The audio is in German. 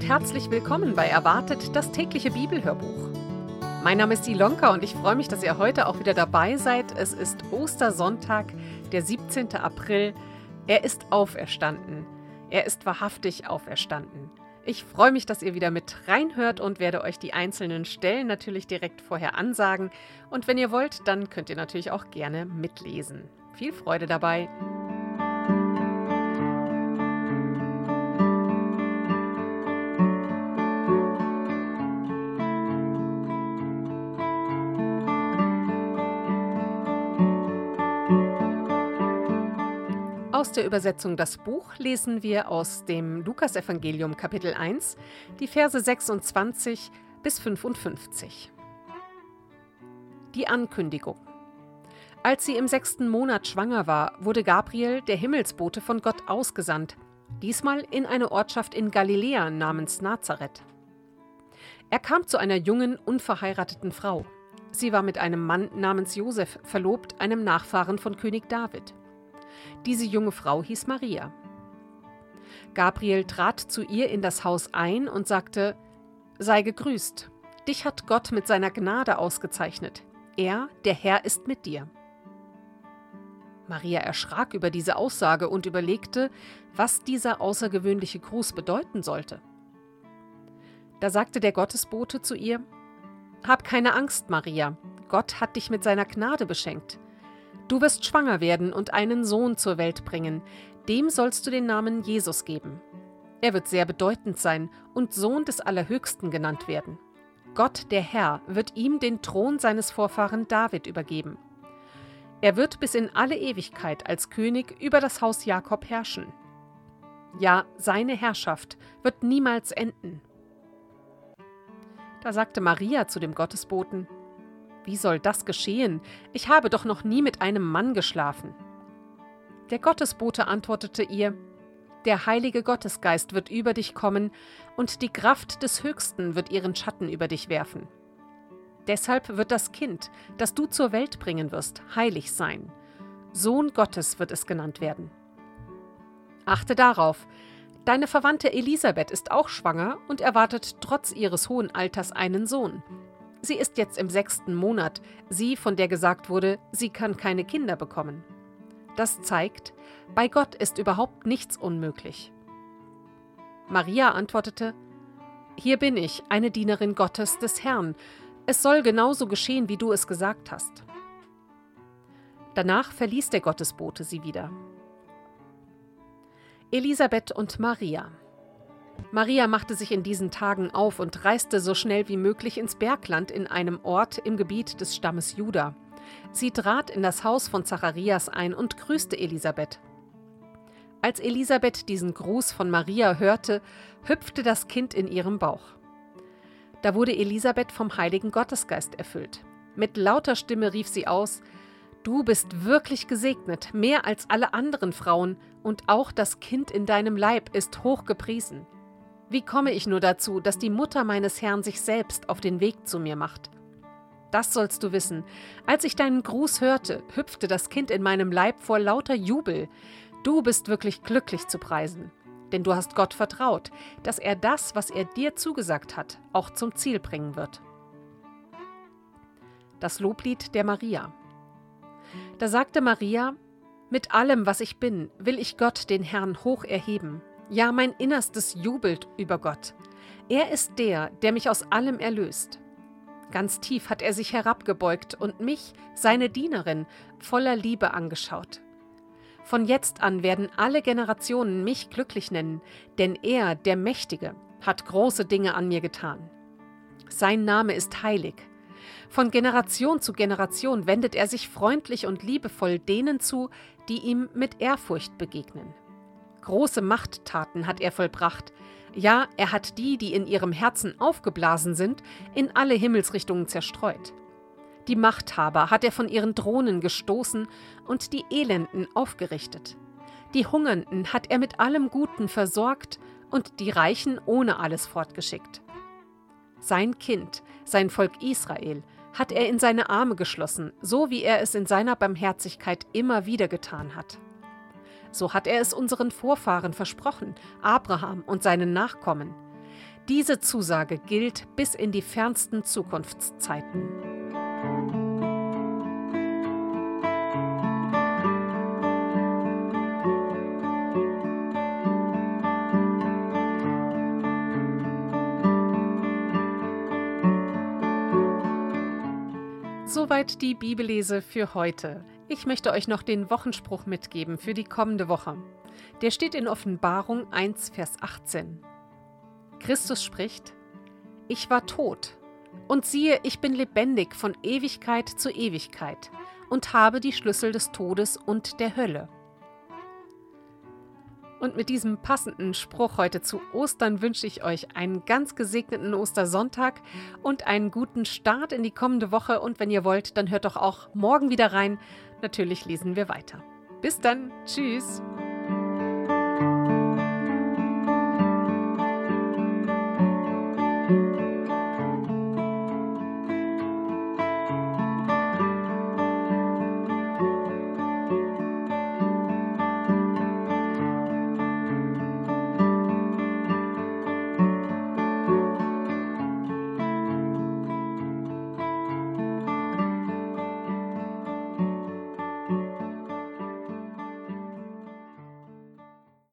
und herzlich willkommen bei Erwartet, das tägliche Bibelhörbuch. Mein Name ist Ilonka und ich freue mich, dass ihr heute auch wieder dabei seid. Es ist Ostersonntag, der 17. April. Er ist auferstanden. Er ist wahrhaftig auferstanden. Ich freue mich, dass ihr wieder mit reinhört und werde euch die einzelnen Stellen natürlich direkt vorher ansagen. Und wenn ihr wollt, dann könnt ihr natürlich auch gerne mitlesen. Viel Freude dabei! Aus der Übersetzung Das Buch lesen wir aus dem Lukasevangelium Kapitel 1, die Verse 26 bis 55. Die Ankündigung. Als sie im 6. Monat schwanger war, wurde Gabriel, der Himmelsbote, von Gott ausgesandt, diesmal in eine Ortschaft in Galiläa namens Nazareth. Er kam zu einer jungen, unverheirateten Frau. Sie war mit einem Mann namens Josef verlobt, einem Nachfahren von König David. Diese junge Frau hieß Maria. Gabriel trat zu ihr in das Haus ein und sagte: Sei gegrüßt, dich hat Gott mit seiner Gnade ausgezeichnet. Er, der Herr, ist mit dir. Maria erschrak über diese Aussage und überlegte, was dieser außergewöhnliche Gruß bedeuten sollte. Da sagte der Gottesbote zu ihr: Hab keine Angst, Maria, Gott hat dich mit seiner Gnade beschenkt. Du wirst schwanger werden und einen Sohn zur Welt bringen. Dem sollst du den Namen Jesus geben. Er wird sehr bedeutend sein und Sohn des Allerhöchsten genannt werden. Gott, der Herr, wird ihm den Thron seines Vorfahren David übergeben. Er wird bis in alle Ewigkeit als König über das Haus Jakob herrschen. Ja, seine Herrschaft wird niemals enden. Da sagte Maria zu dem Gottesboten: Wie soll das geschehen? Ich habe doch noch nie mit einem Mann geschlafen. Der Gottesbote antwortete ihr: Der heilige Gottesgeist wird über dich kommen und die Kraft des Höchsten wird ihren Schatten über dich werfen. Deshalb wird das Kind, das du zur Welt bringen wirst, heilig sein. Sohn Gottes wird es genannt werden. Achte darauf: Deine Verwandte Elisabeth ist auch schwanger und erwartet trotz ihres hohen Alters einen Sohn. Sie ist jetzt im 6. Monat, sie, von der gesagt wurde, sie kann keine Kinder bekommen. Das zeigt, bei Gott ist überhaupt nichts unmöglich. Maria antwortete: Hier bin ich, eine Dienerin Gottes des Herrn. Es soll genauso geschehen, wie du es gesagt hast. Danach verließ der Gottesbote sie wieder. Elisabeth und Maria. Maria machte sich in diesen Tagen auf und reiste so schnell wie möglich ins Bergland in einem Ort im Gebiet des Stammes Juda. Sie trat in das Haus von Zacharias ein und grüßte Elisabeth. Als Elisabeth diesen Gruß von Maria hörte, hüpfte das Kind in ihrem Bauch. Da wurde Elisabeth vom Heiligen Gottesgeist erfüllt. Mit lauter Stimme rief sie aus: Du bist wirklich gesegnet, mehr als alle anderen Frauen, und auch das Kind in deinem Leib ist hochgepriesen. Wie komme ich nur dazu, dass die Mutter meines Herrn sich selbst auf den Weg zu mir macht? Das sollst du wissen. Als ich deinen Gruß hörte, hüpfte das Kind in meinem Leib vor lauter Jubel. Du bist wirklich glücklich zu preisen. Denn du hast Gott vertraut, dass er das, was er dir zugesagt hat, auch zum Ziel bringen wird. Das Loblied der Maria. Da sagte Maria: Mit allem, was ich bin, will ich Gott, den Herrn, hoch erheben. Ja, mein Innerstes jubelt über Gott. Er ist der, der mich aus allem erlöst. Ganz tief hat er sich herabgebeugt und mich, seine Dienerin, voller Liebe angeschaut. Von jetzt an werden alle Generationen mich glücklich nennen, denn er, der Mächtige, hat große Dinge an mir getan. Sein Name ist heilig. Von Generation zu Generation wendet er sich freundlich und liebevoll denen zu, die ihm mit Ehrfurcht begegnen. Große Machttaten hat er vollbracht. Ja, er hat die, die in ihrem Herzen aufgeblasen sind, in alle Himmelsrichtungen zerstreut. Die Machthaber hat er von ihren Thronen gestoßen und die Elenden aufgerichtet. Die Hungernden hat er mit allem Guten versorgt und die Reichen ohne alles fortgeschickt. Sein Kind, sein Volk Israel, hat er in seine Arme geschlossen, so wie er es in seiner Barmherzigkeit immer wieder getan hat. So hat er es unseren Vorfahren versprochen, Abraham und seinen Nachkommen. Diese Zusage gilt bis in die fernsten Zukunftszeiten. Soweit die Bibellese für heute. Ich möchte euch noch den Wochenspruch mitgeben für die kommende Woche. Der steht in Offenbarung 1, Vers 18. Christus spricht: Ich war tot, und siehe, ich bin lebendig von Ewigkeit zu Ewigkeit und habe die Schlüssel des Todes und der Hölle. Und mit diesem passenden Spruch heute zu Ostern wünsche ich euch einen ganz gesegneten Ostersonntag und einen guten Start in die kommende Woche. Und wenn ihr wollt, dann hört doch auch morgen wieder rein. Natürlich lesen wir weiter. Bis dann. Tschüss.